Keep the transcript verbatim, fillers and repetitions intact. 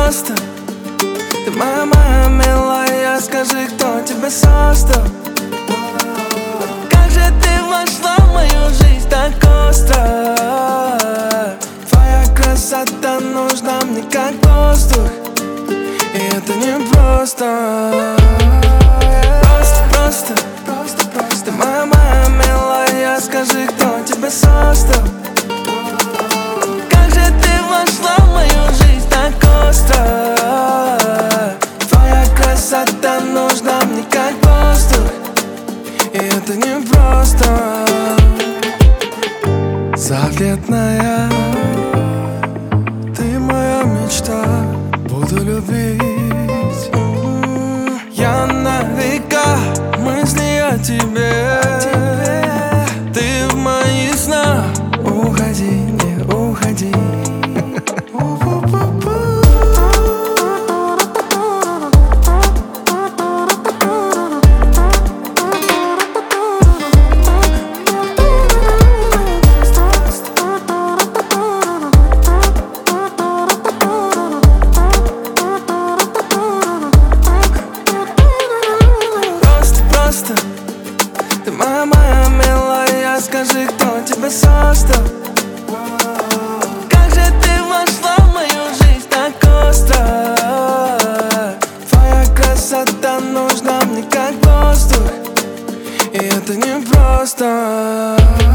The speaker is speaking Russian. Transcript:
просто. Ты моя, моя милая, скажи, кто тебя создал? Как же ты вошла в мою жизнь так остро? Твоя красота нужна мне как воздух, и это не просто. Просто, просто, просто, просто. Ты моя, моя милая, скажи, кто тебя создал? Как же ты вошла в мою жизнь так остро? Твоя красота нужна мне как воздух, и это не просто. Заветная, ты моя мечта, буду любить. Я на века мысли о тебе, ты в моих снах. Уходи, не уходи. Ты моя, моя милая, скажи, кто тебя создал? Как же ты вошла в мою жизнь так остро? Твоя красота нужна мне как воздух, и это не просто.